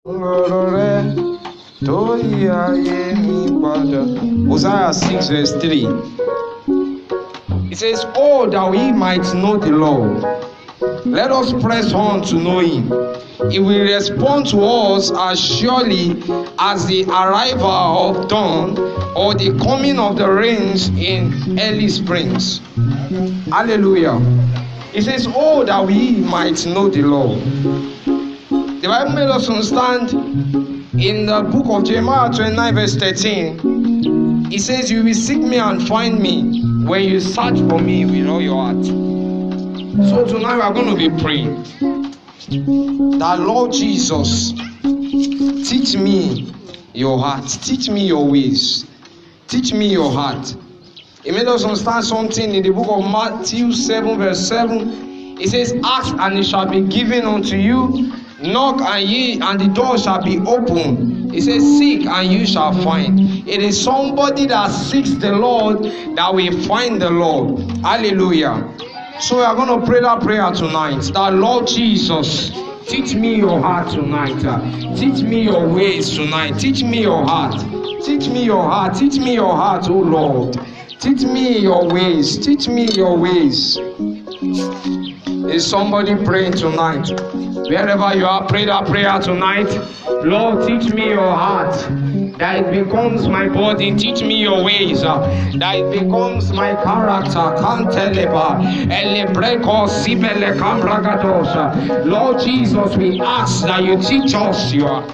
Hosea 6 verse 3. It says, "Oh, that we might know the Lord. Let us press on to know him. He will respond to us as surely as the arrival of dawn or the coming of the rains in early springs." Hallelujah. It says, "Oh, that we might know the Lord." The Bible made us understand in the book of Jeremiah 29 verse 13. It says, "You will seek me and find me when you search for me with all your heart." So tonight we are going to be praying that, Lord Jesus, teach me your heart, teach me your ways, teach me your heart. It made us understand something in the book of Matthew 7 verse 7. It says, "Ask and it shall be given unto you. Knock and the door shall be open." It says, "Seek and you shall find." It is somebody that seeks the Lord that will find the Lord. Hallelujah. So we are going to pray that prayer tonight. That, Lord Jesus, teach me your heart tonight. Teach me your ways tonight. Teach me your heart. Teach me your heart. Teach me your heart, oh Lord. Teach me your ways. Teach me your ways. Is somebody praying tonight? Wherever you are, pray that prayer tonight. Lord, teach me your heart, that it becomes my body. Teach me your ways, that it becomes my character. Lord Jesus, we ask that you teach us your heart.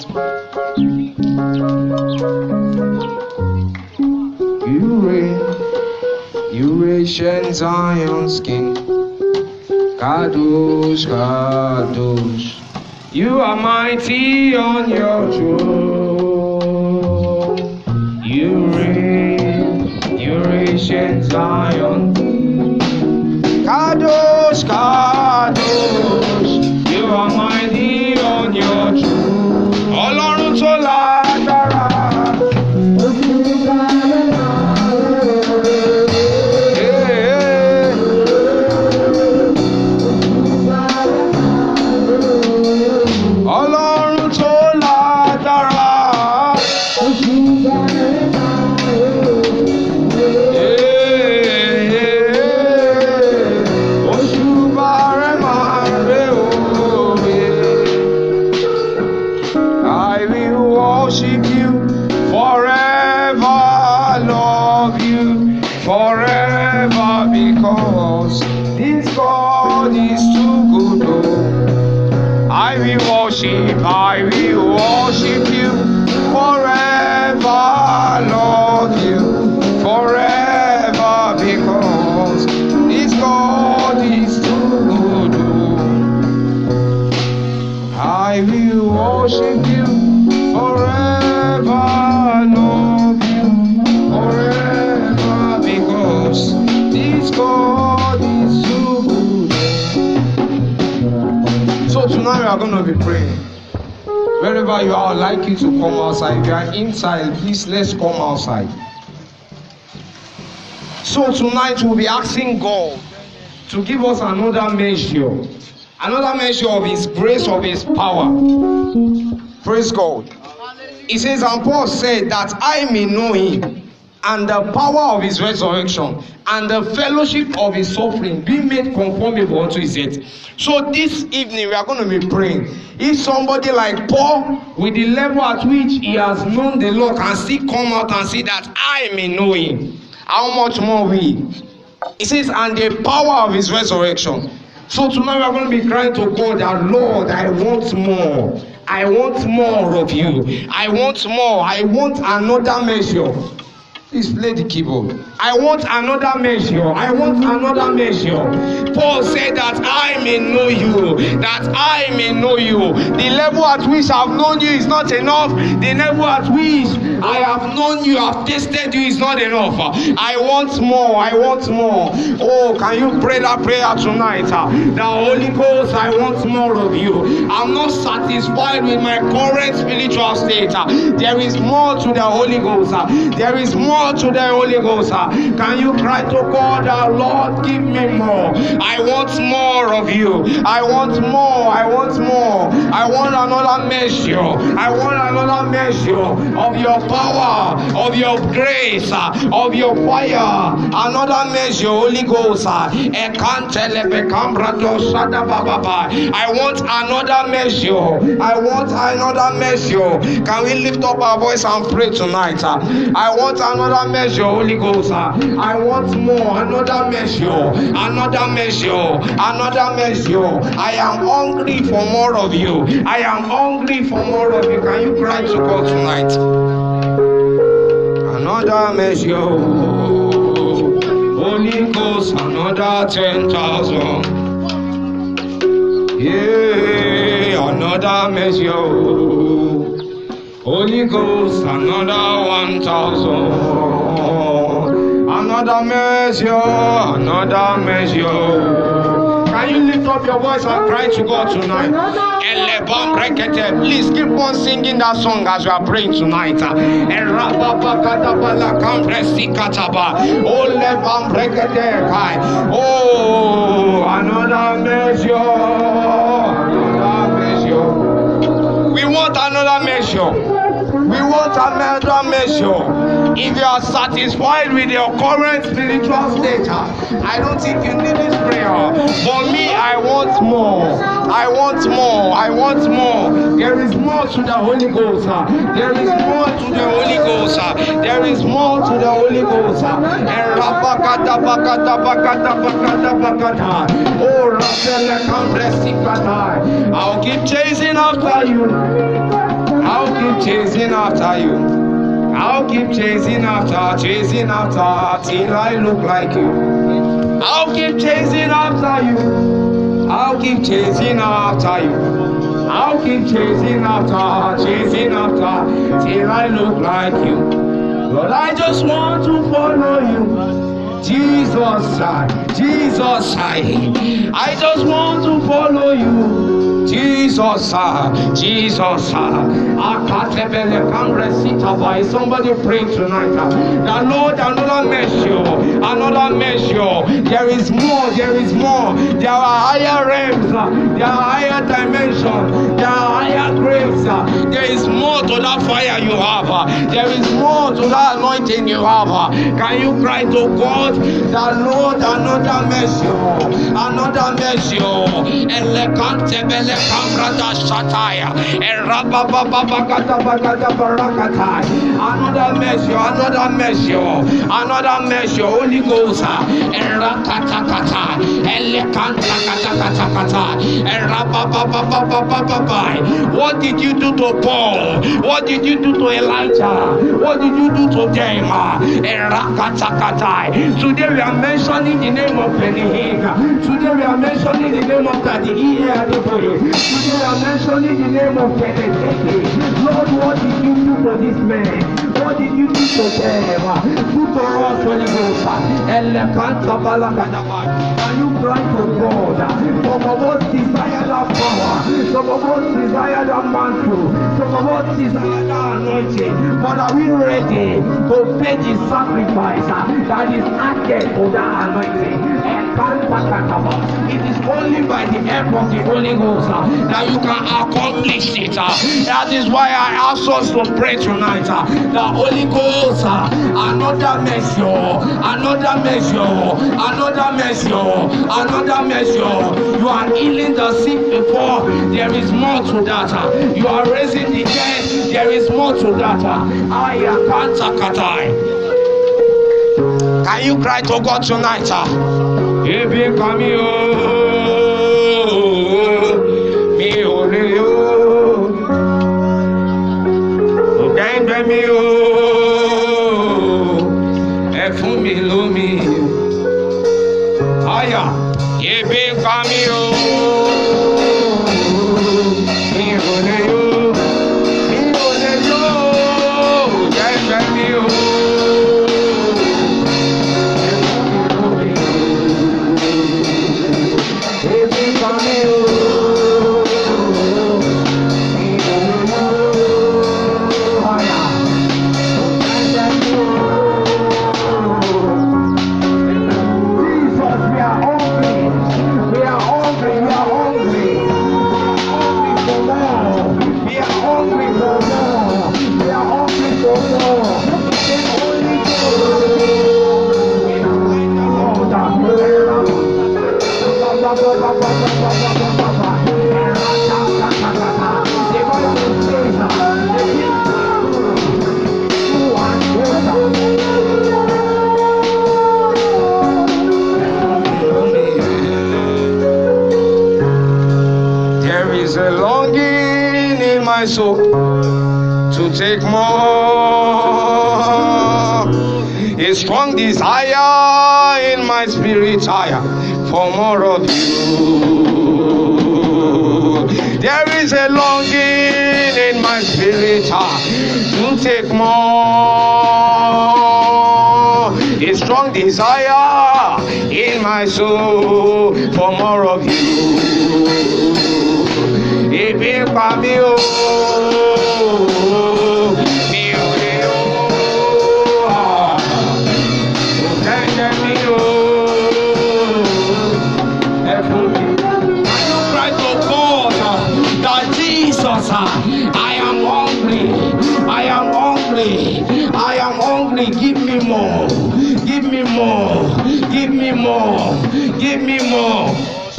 You ancient Zion's King, Kadosh, Kadosh, you are mighty on your throne. You reign, ancient Zion, Kadosh, Kadosh, you are mighty on your throne. Ọlọ́run tó lágbára. I will worship you forever, love you forever, because this God is too good. I will worship you forever, love you forever, because this God is too good. So tonight we are going to be praying. Wherever you are, I'd like you to come outside. If you are inside, please let's come outside. So tonight we'll be asking God to give us another measure of His grace, of His power. Praise God. He says, and Paul said that I may know Him and the power of His resurrection and the fellowship of His suffering, be made conformable unto His death. So this evening we are going to be praying. If somebody like Paul, with the level at which he has known the Lord, can still come out and say that I may know Him, how much more we? He says, and the power of His resurrection. So tonight we are going to be crying to God that, Lord, I want more. I want more of you. I want more. I want another measure. Please play the keyboard. I want another measure. I want another measure. Paul said that I may know you. That I may know you. The level at which I have known you is not enough. The level at which I have known you, I have tasted you is not enough. I want more. I want more. Oh, can you pray that prayer tonight? The Holy Ghost, I want more of you. I'm not satisfied with my current spiritual state. There is more to the Holy Ghost. There is more more to the Holy Ghost. Can you cry to God, Lord, give me more. I want more of you. I want more. I want more. I want another measure. I want another measure of your power, of your grace, of your fire. Another measure, Holy Ghost. I want another measure. I want another measure. Can we lift up our voice and pray tonight? I want another measure, Holy Ghost. I want more. Another measure. Another measure. Another measure. I am hungry for more of you. I am hungry for more of you. Can you cry to God tonight? Another measure. Holy Ghost, another 10,000. Yeah, another measure. Holy Ghost, another 1,000. Another measure, another measure. Can you lift up your voice and cry to God tonight? Please keep on singing that song as you are praying tonight. Oh, another measure. Another measure. We want another measure. We want another measure. If you are satisfied with your current spiritual state, I don't think you need this prayer. For me, I want more. I want more. I want more. There is more to the Holy Ghost. There is more to the Holy Ghost. There is more to the Holy Ghost. I'll keep chasing after you. I'll keep chasing after you. I'll keep chasing after till I look like you. I'll keep chasing after you. I'll keep chasing after you. I'll keep chasing after till I look like you. Lord, I just want to follow you. Jesus, I just want to follow you. Jesus, somebody pray tonight. The Lord, another measure. There is more. There are higher realms. There are higher dimensions. There are higher grace. There is more to that fire you have. There is more to that anointing you have. Can you cry to God? The Lord, another measure. Another measure. Another measure, Holy Ghost. What did you do to Paul? What did you do to Elijah? What did you do to them? Today we are mentioning the name of Benihega. Today we are mentioning the name of Daddy Today we are mentioning the name of Benihega. Lord, what did you do for this man? What did you do to them? Do for us, Holy Ghost. Can you cry for God? Some of us desire that power. Some of us desire that mantle. Some of us desire that anointing. But are we ready to pay the sacrifice that is added for that anointing? It is only by the help of the Holy Ghost that you can accomplish it. That is why I ask us to pray tonight. The Holy Ghost, another measure. You are healing the sick before. There is more to that. You are raising the dead. There is more to that. Can you cry to God tonight? Ebe kami o, mi ò lè o, ògẹ́gbẹ́ mi o, ẹ fún mi lómi. Aya, ebe kami o, mi ò lè o, ògẹ́gbẹ́ mi o. soul to take more. A strong desire in my spirit higher for more of you. There is a longing in my spirit to take more. A strong desire in my soul for more of you. Ebi pa mi o, mi o le o, tende mi o, ẹfun mi. Can you cry to God that Jesus, I am hungry, I am hungry, I am hungry. Give me more, give me more, give me more, give me more.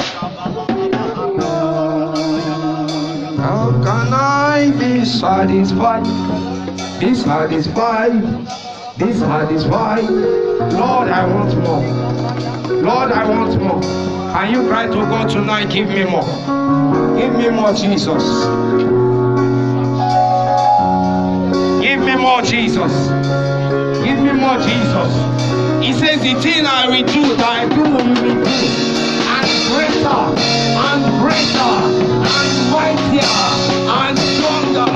How can I be satisfied? Be satisfied, be satisfied. Lord, I want more. Lord, I want more. Can you cry to God tonight? Give me more. Give me more, Jesus. Give me more, Jesus. Give me more, Jesus. He says the thing I will do, that I do will be good. And greater, and greater, and mightier, and stronger.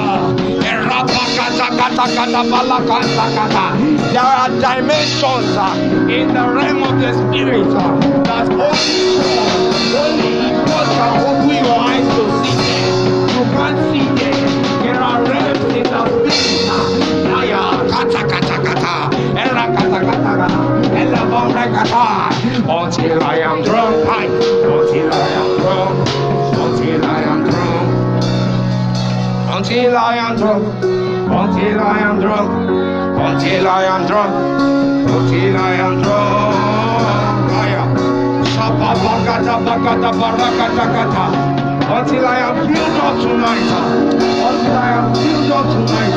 There are dimensions in the realm of the spirit that only God can open your eyes to see them. You can't see them. There are realms in the spirit. Until I am drunk, until I am drunk, until I am drunk, until I am drunk, until I am drunk, until I am drunk, until I am drunk. Until I am filled up tonight, until I am filled up tonight.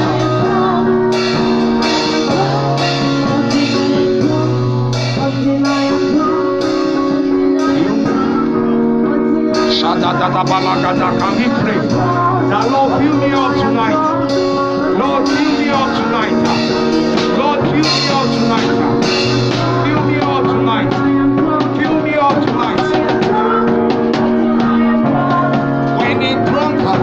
Can we pray? That Lord, fill me up tonight. Lord, fill me up tonight. Lord, fill me up tonight. Fill me up tonight. Fill me up tonight. When a drunkard,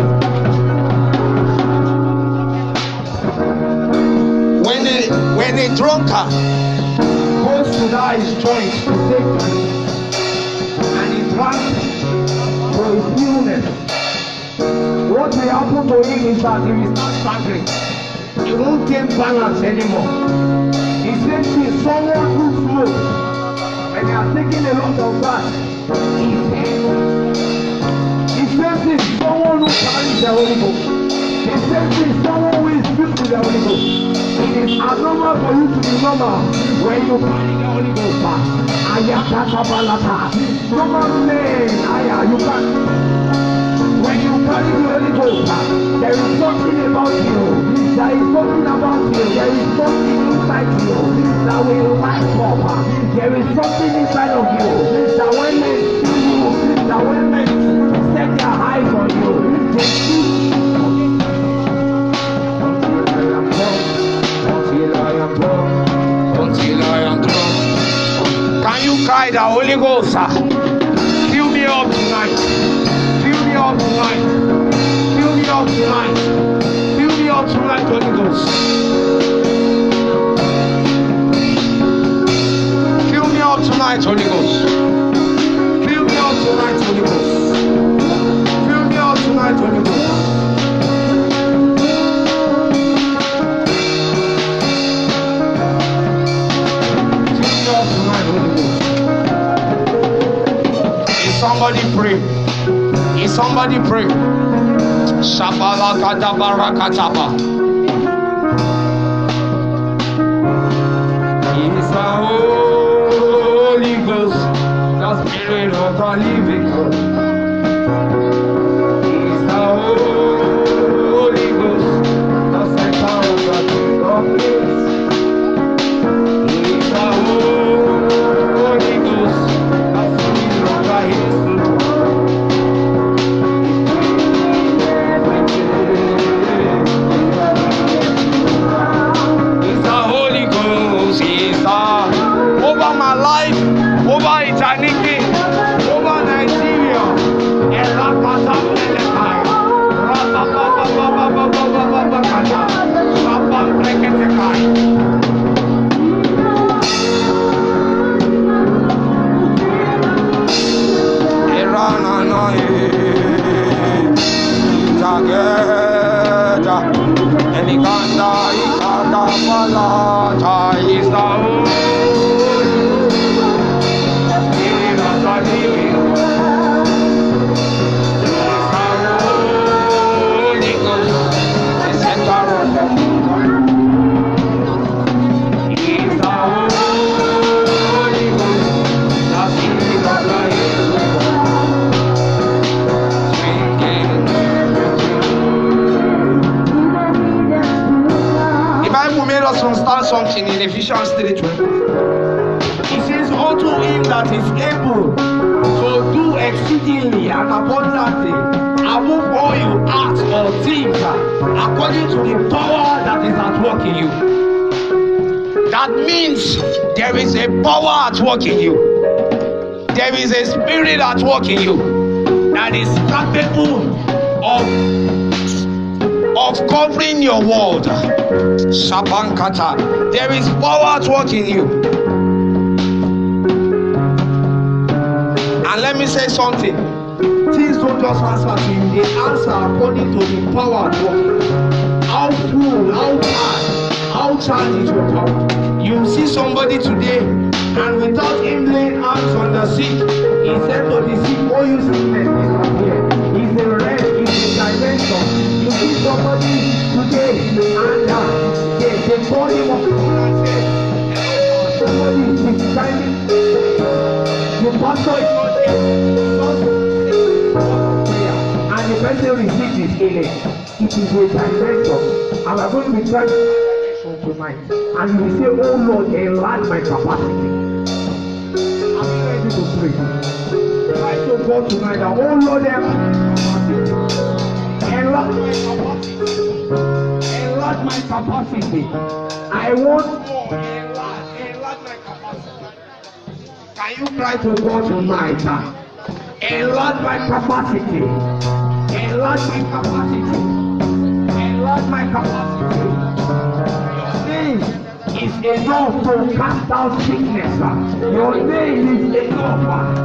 when a drunkard goes to his joint to take drink, and he drank for his illness, what will happen to him is that he will start staggering. He won't gain balance anymore. He says to someone who smokes, and they are taking a lot of that, he's dead. He says to someone who carries the Holy Ghost. He says to someone who is filled with the Holy Ghost. It is abnormal for you to be normal when you carry the Holy Ghost. Someone saying, you can't. When you carry the Holy Ghost, there is something about you. There is something about you. There is something inside you that will light up. There is something inside of you that when men see you, that when men set their eyes on you, they see you. Until I am drunk, until I am drunk. Can you cry the Holy Ghost? Fill me up tonight. Fill me up tonight. Fill me up tonight. Fill me up tonight, Holy Ghost. Fill me up tonight, Holy Ghost. Fill me up tonight, Holy Ghost. Fill me up tonight, Holy Ghost. Somebody pray. Is somebody pray? Shabala kadabarakataba. Is the Holy Ghost, the Spirit of the living God. Is the Holy Ghost, the center of the King of Kings. Is the Holy Ghost, the Spirit of the History. Eliganda ikada palata is the Spirit of the living Holy Ghost, the center of the is the Holy Ghost, the Spirit of the The Bible made us understand something in Ephesians 3:12. It says, unto him that is able to do exceedingly and abundantly above all you ask or think, according to the power that is at work in you. That means there is a power at work in you. There is a spirit at work in you that is capable of covering your world. Shabankata. There is power at work in you. And let me say something. Things don't just answer to you. They answer according to the power at work. How full, how hard, how challenged it will come. You see somebody today, and without him laying hands on the sick, he said to the sick, oh, you sickness is not here. He's the rest, he's the dimension. You see somebody today, and they call him up and say, somebody is shining. The pastor is not here. And the person receives his healing. It is a dimension. And we're going to be trying to tonight. And you will say, oh Lord, enlarge my capacity. I'm ready to pray. Try to go tonight. Oh Lord, enlarge my capacity. Enlarge my capacity. I want more. Enlarge my capacity. Can you try to go tonight? Enlarge my capacity. Enlarge my capacity. Enlarge my capacity. Is enough to cast out sickness. Your name is enough.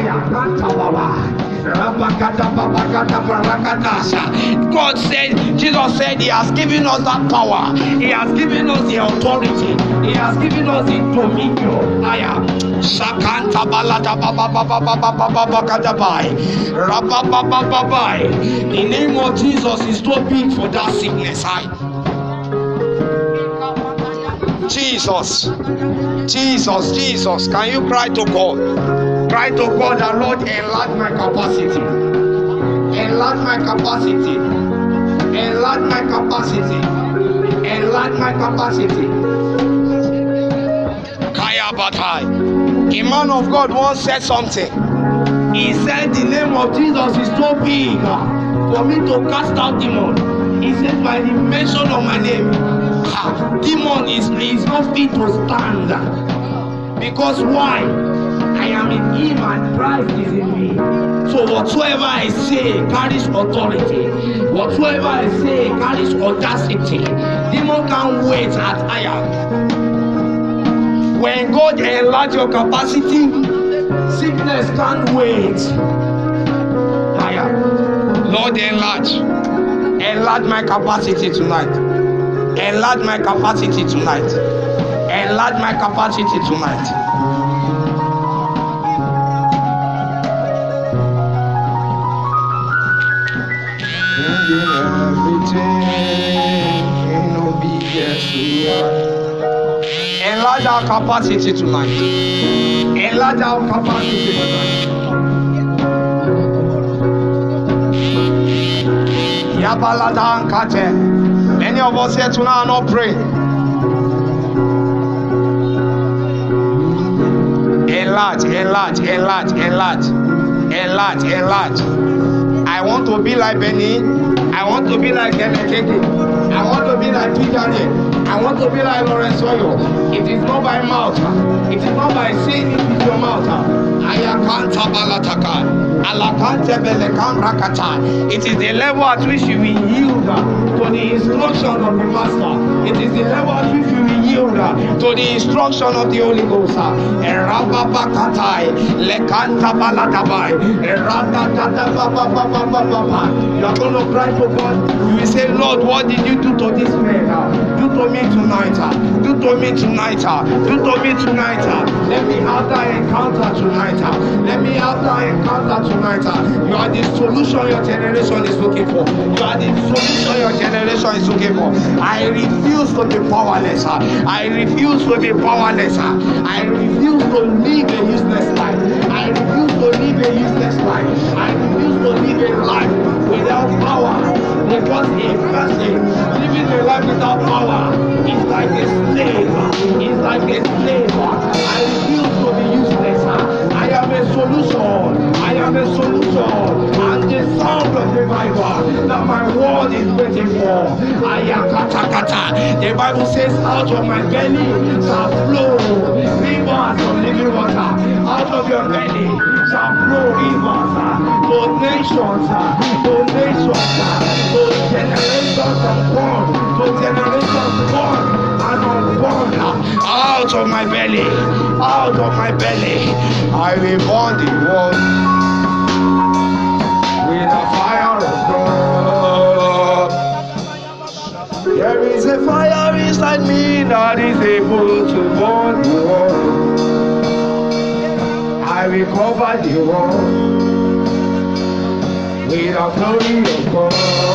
God said, Jesus said, He has given us that power. He has given us the authority. He has given us the dominion. The name of Jesus is too big for that sickness. Jesus, Jesus, Jesus, can you cry to God? Cry to God that Lord, enlarge my capacity. Enlarge my capacity. Enlarge my capacity. Enlarge my capacity. Kaya Batai. A man of God once said something. He said the name of Jesus is so big for me to cast out demon. He said by the mention of my name, demon is not fit to stand. Because why? I am in him and Christ is in me. So whatsoever I say carries authority. Whatsoever I say carries audacity. Demon can't wait at higher. When God enlarge your capacity, sickness can't wait. Higher. Lord, enlarge. Enlarge my capacity tonight. Enlarge my capacity tonight. Enlarge my capacity tonight. Everything in obedience to God. Enlarge our capacity tonight. Enlarge our capacity tonight. Yabalada Kate. Many of us here tonight are not praying. Enlarge, enlarge, enlarge, enlarge, enlarge, enlarge. I want to be like Benny. I want to be like Kenekeke. I want to be like Tijane. I want to be like Lawrence Oyo. It is not by mouth. It is not by saying it with your mouth. It is the level at which you will yield to the instruction of the master. It is the level at which you will yield yield to the instruction of the Holy Ghost. You are going to cry for God. You will say, Lord, what did you do to this man? Do to me tonight. Do to me tonight. Do to me tonight. Let me have that encounter tonight. Let me have that encounter tonight. You are the solution your generation is looking for. You are the solution your generation is looking for. I refuse to be powerless. I refuse to be powerless. I refuse to live a useless life. I refuse to live a useless life. I refuse to live a life without power. Because a person living a life without power is like a slave. It's like a slave. I refuse to be useless. I am a solution. I am a solution. And the sound of revival that my world is waiting for. The Bible says, out of my belly shall flow rivers of living water. Out of your belly shall flow rivers to nations, to generations unborn, to generations born and unborn. Out of my belly, I will burn the world with the fire of God. There is a fire inside me that is able to burn the world. I will cover the world with the glory of God.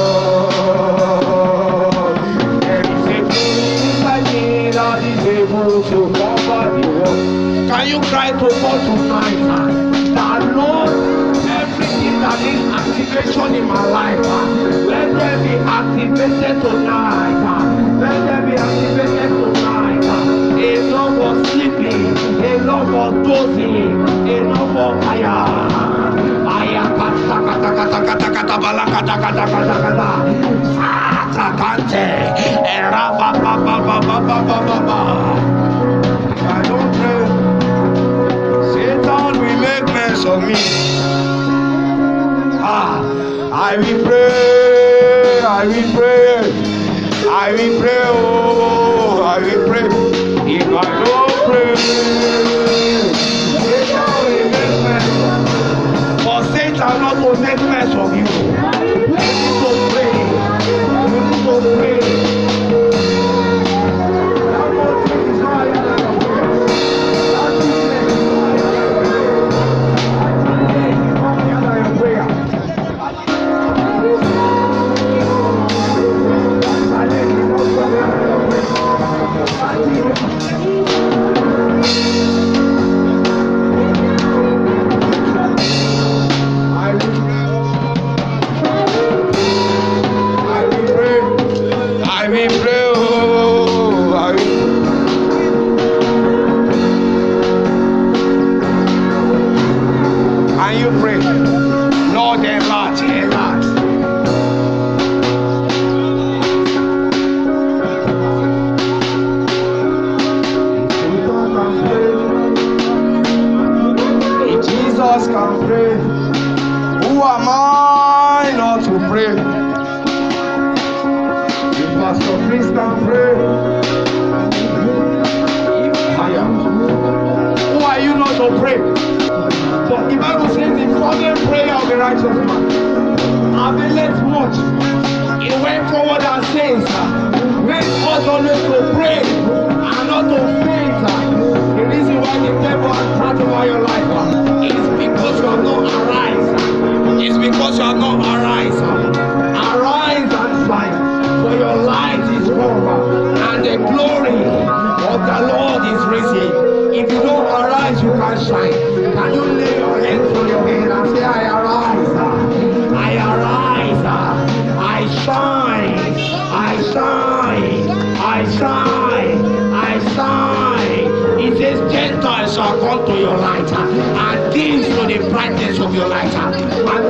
There is a glory inside me that is able to cover the world. Can you cry to God tonight? That Lord, everything that needs activation in my life, let them be activated tonight. Let them be activated tonight. Enough of sleeping, enough of dozing, enough of fire. I don't pray. Satan will make mess of me. I will pray. I will pray. I will pray. Oh, I will pray. If I don't pray, Satan will make mess. For Satan not to make mess of you. You need to pray. You need to pray.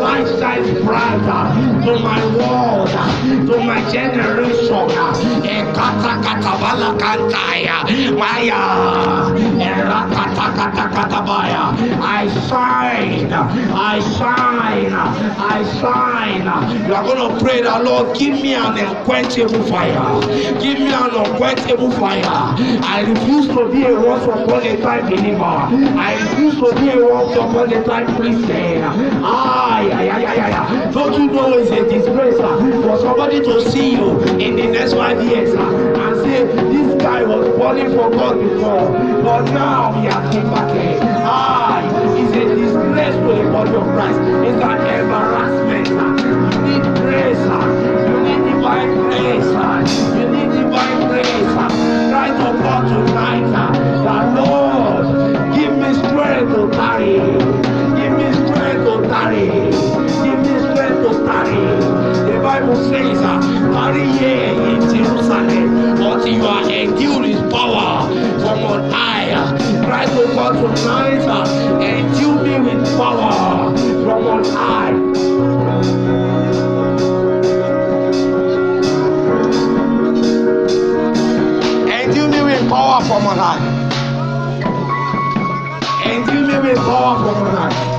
To my world, to my generation, You are going to pray that, Lord, give me an unquenchable fire. Give me an unquenchable fire. I refuse to be a once upon a time believer. I refuse to be a once upon a time Christian. Don't you know it's a disgrace for somebody to see you in the next 5 years and say, this guy was falling for God before, but now he has came back here. It's a disgrace to the body of Christ. It's an embarrassment. You need grace. You need divine grace. You need divine grace. Try to God tonight that, Lord, give me strength to carry. Give me strength to carry. Give me strength to carry. The Bible says, tarry here in Jerusalem until you are endued with power from on high. Try to God tonight, endue me with power from on high. Endue me with power from on high. Endue me with power from on high.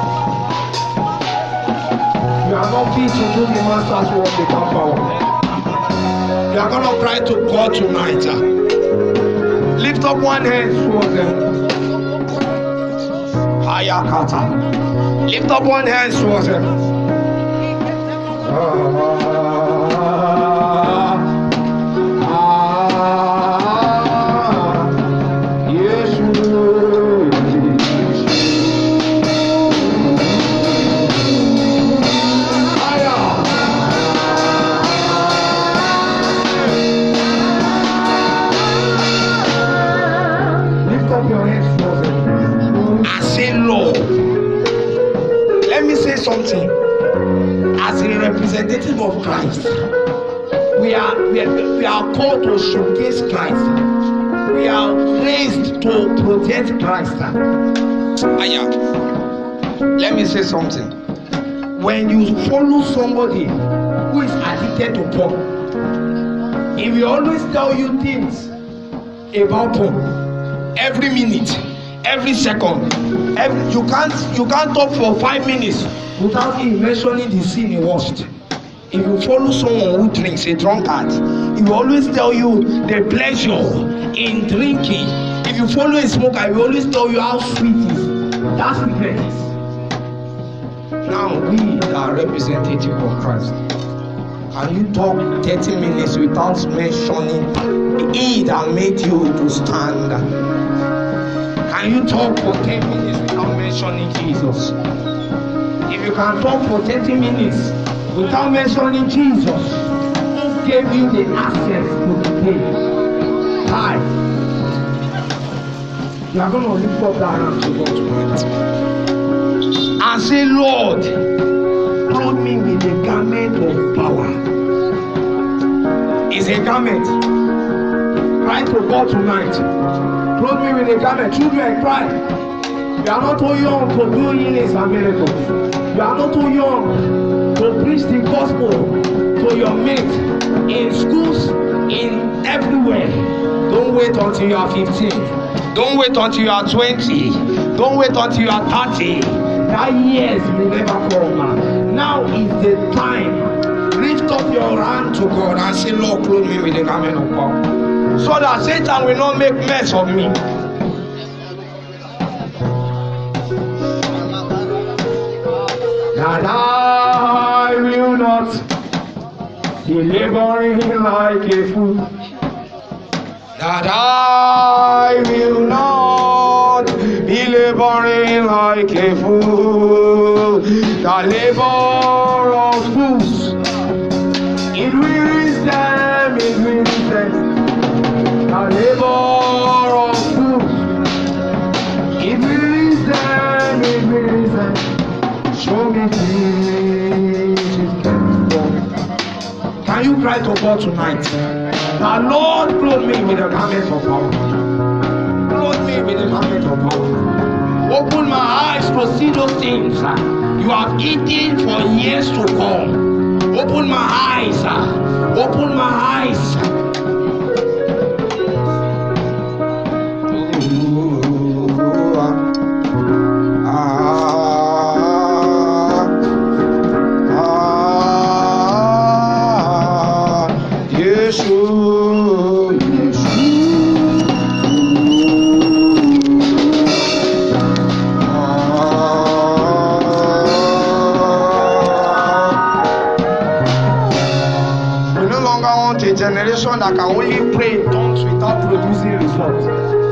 You are not fit to do the master's work without power. You are going to cry to God tonight. Lift up one hand towards them. Ayakata. Lift up one hand towards them. Something as a representative of Christ, we are called to showcase Christ. We are raised to protect Christ. Let me say something. When you follow somebody who is addicted to porn, if you always tell you things about porn every minute, every second, you can't talk for 5 minutes without him mentioning the sin he watched. If you follow someone who drinks, a drunkard, he will always tell you the pleasure in drinking. If you follow a smoker, he will always tell you how sweet it is. That's regret. Now we are representative of Christ. Can you talk 30 minutes without mentioning he that made you to stand? Can you talk for 10 minutes without mentioning Jesus? If you can talk for 30 minutes without mentioning Jesus, who gave you the access to the page? Hi. You are going to lift up that hand to God tonight and say, Lord, clothe me with the garment of power. It's a garment. Cry to God tonight. Clothe me with a garment. Children, cry. You are not too young to do healings and miracles. You are not too young to preach the gospel to your mates in schools, in everywhere. Don't wait until you are 15. Don't wait until you are 20. Don't wait until you are 30. That years will never come. Now is the time. Lift up your hand to God and say, Lord, clothe me with the garment of power, so that Satan will not make mess of me. That I will not be laboring like a fool. That I will not be laboring like a fool. The labor of fools, it wearies them, it wearies them. The labor of fools, it wearies them, it wearies them. Show me Jesus. Can you cry to God tonight? The Lord clothe me with the garment of power. Clothe me with the garment of power. Open my eyes to see those things you have eaten for years to come. Open my eyes. Open my eyes. Generation that can only pray in tongues without producing results.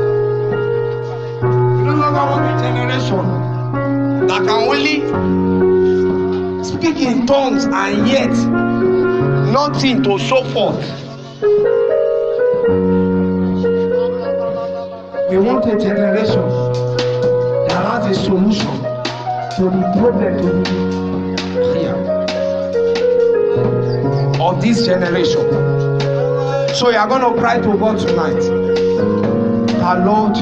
We no longer want a generation that can only speak in tongues and yet nothing to show forth. We want a generation that has a solution to the problem of this generation. So you are going to cry to God tonight. That Lord,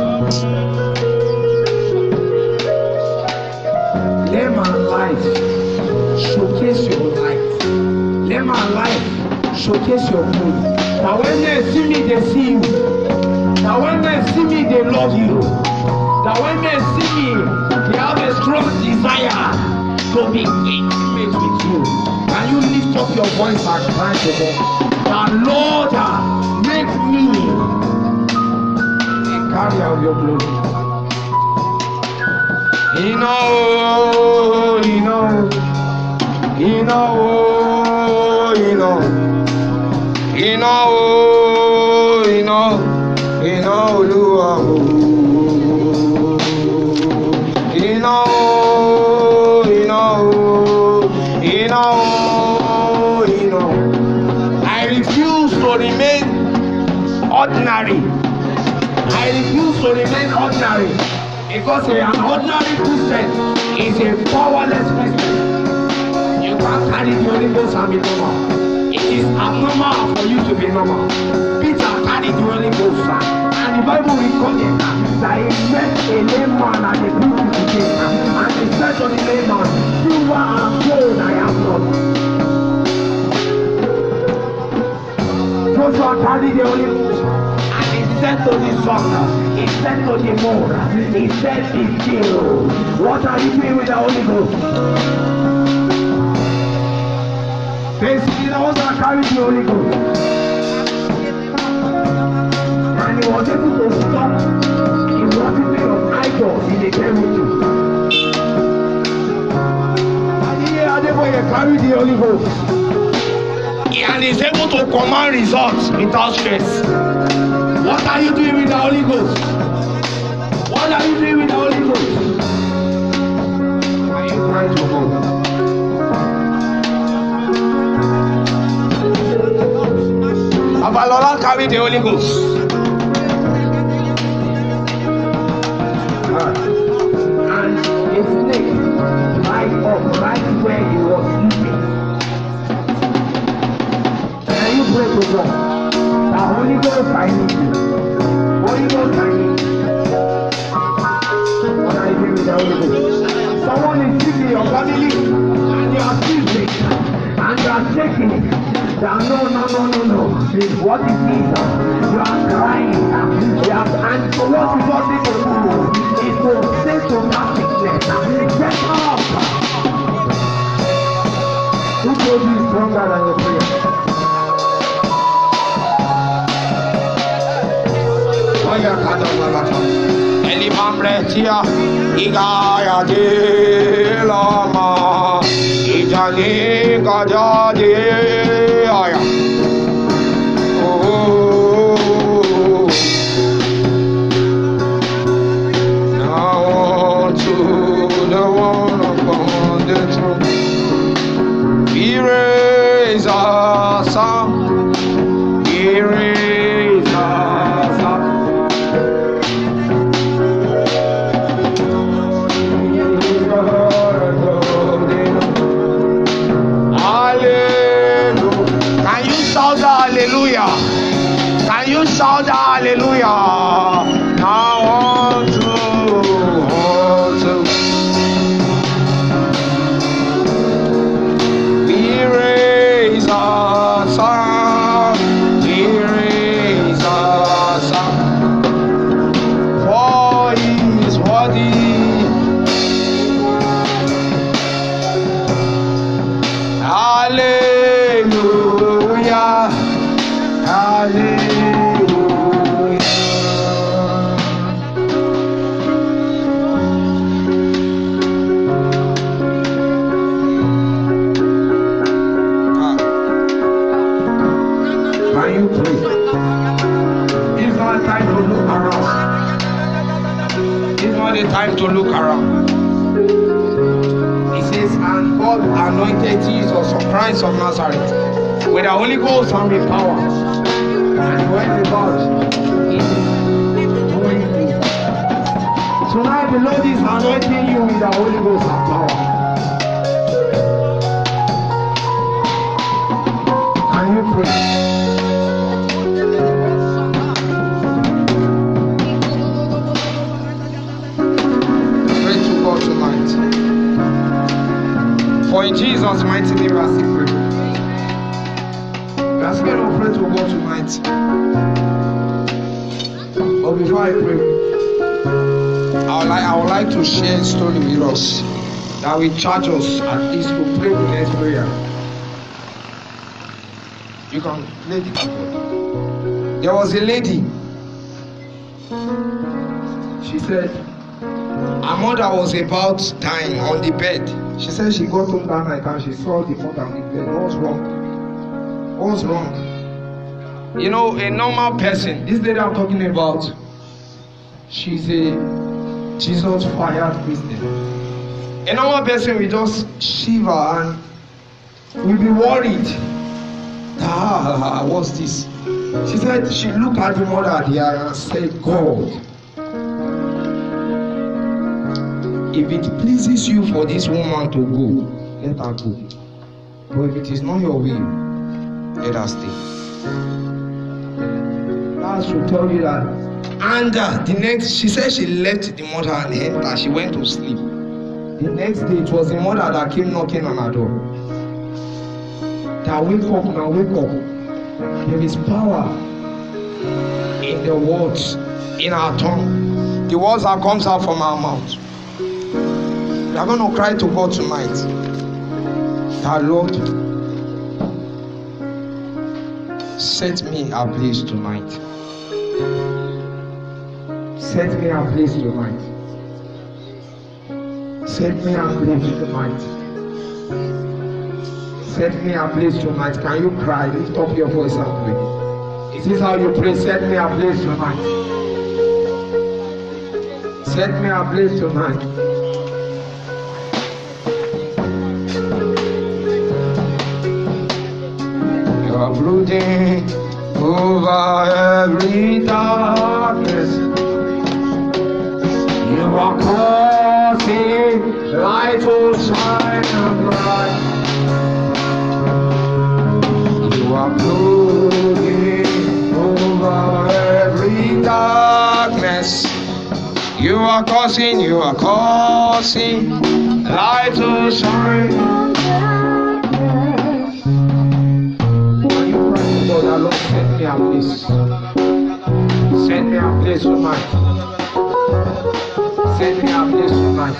let my life showcase your light. Let my life showcase your glory. That when they see me, they see you. That when they see me, they love you. That when they see me, they have a strong desire to be intimate with you. Can you lift up your voice and cry to God? That Lord, make me a carrier of your glory. You know, I refuse to remain ordinary. I refuse to remain ordinary because an ordinary Christian is a powerless Christian. You can't carry the Holy Ghost and be normal. It is abnormal for you to be normal. Peter carried the Holy Ghost, and the Bible recorded that he met a lame man at the crucifixion, and he said to the lame man, "Silver and gold I have not." Joshua carried the Holy Ghost, and he said to the sun, he said to the moon, he said, "Be still." What are you doing with the Holy Ghost? They see the ones that carried the Holy Ghost, and he was able to stop the worshiping of idols in the temple. And here Adeboye carried the Holy Ghost, and is able to command results without stress. What are you doing with the Holy Ghost? What are you doing with the Holy Ghost? Are you trying to go? Abalola carried the Holy Ghost. And a snake right up right where he was sleeping. Can you pray to God? The Holy Ghost, I need you. Holy Ghost, I need you. What are you doing with the Holy Ghost? Someone is sick in your family and you are still sick and you are shaking. No. What is it? You are crying. And so what you want me to do is to say to that sickness, get up. Who told you is stronger than your prayer? Elimambretia, Igaya de Lama, Ijani Gaja de Aya. Now to the one upon the throne, we raise our song, we raise our song. Hallelujah. Can you shout hallelujah? Now on to we raise our song, we raise our song, for he is worthy. Hallelujah. pray. It's not time to look around. It's not the time to look around. He says, and God anointed Jesus, of Christ of Nazareth, with the Holy Ghost and with power. And he went about in doing things. Tonight the Lord is anointing you with the Holy Ghost and power. Can you pray? Pray to God tonight. For in Jesus' mighty name we are still praying. We are still going to pray to God tonight. But before I pray, I would like to share a story with us that will charge us at least to pray the next prayer. You can play the keyboard. There was a lady. She said her mother was about dying on the bed. She said she got home that night and she saw the mother on the bed. What's wrong? What's wrong? You know, a normal person, this lady I'm talking about, she's a Jesus fired Christian. A normal person will just shiver and will be worried. What's this? She said she looked at the mother there and said, God, if it pleases you for this woman to go, let her go. But if it is not your will, let her stay. That should tell you that. And the next, she said she left the mother and entered. She went to sleep. The next day, it was the mother that came knocking on her door. That wake up now, wake up. There is power in the words, in our tongue. The words that comes out from our mouth. We are going to cry to God tonight. Our Lord, set me ablaze tonight. Set me ablaze tonight. Set me ablaze tonight. Set me ablaze tonight. Can you cry? Lift up your voice and pray. Is this how you pray? Set me ablaze tonight. Set me ablaze tonight. You are brooding over every darkness. You are causing light to shine and bright. You are brooding over every darkness. You are causing light to shine. When you pray to God, our Lord, set me ablaze. Set me ablaze tonight. Set me ablaze tonight.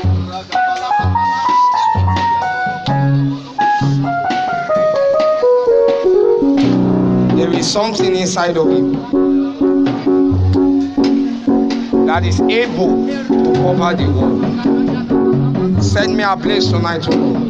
There is something inside of you that is able to cover the world. Set me ablaze tonight, oh Lord.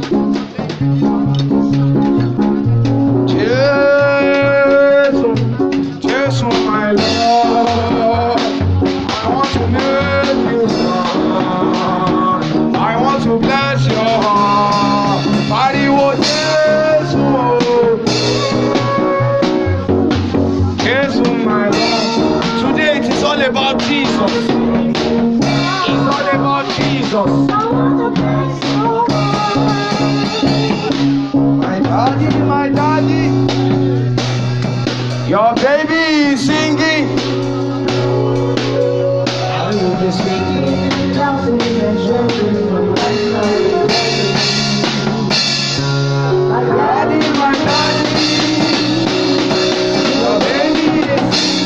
Jesus, my Lord, I want to make you smile. I want to bless your heart. Body will Jesus, Jesus, my Lord. Today it is all about Jesus. It's all about Jesus. My daddy, your baby is singing. I will be singing. My daddy, your baby is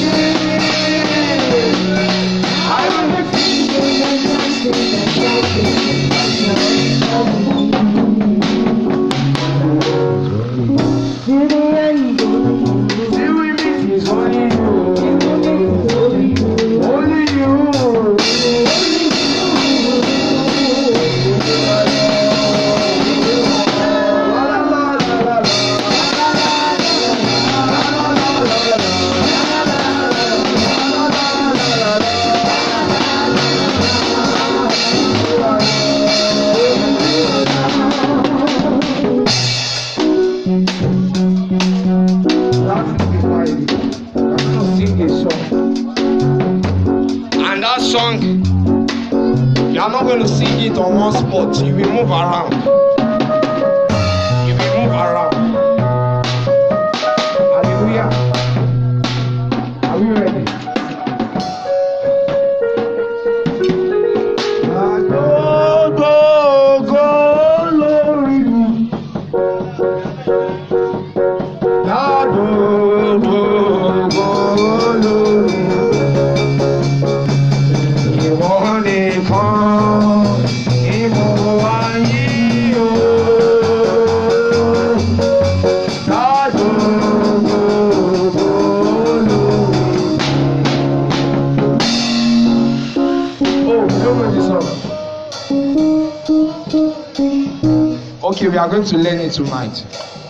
singing. I will be singing. Friday. I'm going to sing a song. And that song, you are not going to sing it on one spot. You will move around. You will move around. Hallelujah. Are we ready? Okay, we are going to learn it tonight.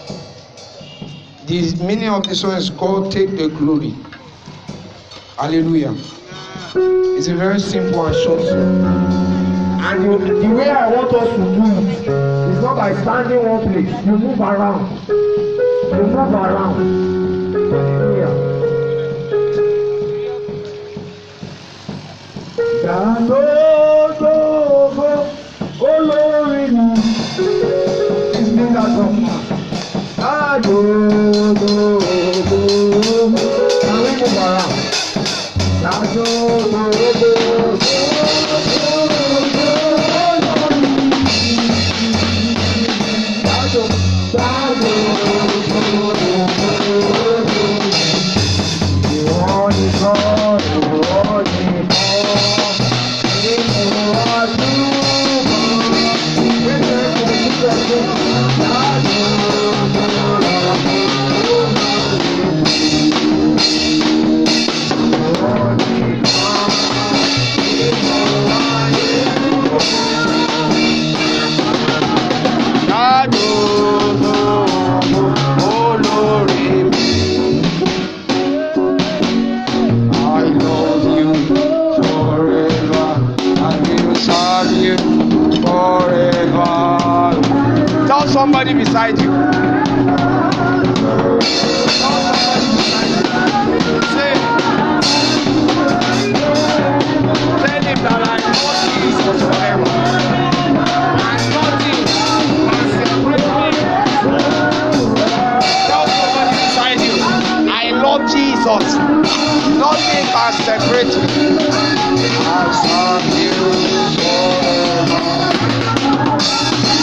The meaning of this song is called Take the Glory. Hallelujah. It's a very simple and short song. And the way I want us to do it is not by standing one place. You move around. You move around. Hallelujah. Somebody beside you. Say, tell him that I know Jesus forever. And nothing can separate me. Tell somebody beside you, I love Jesus. Nothing can separate me.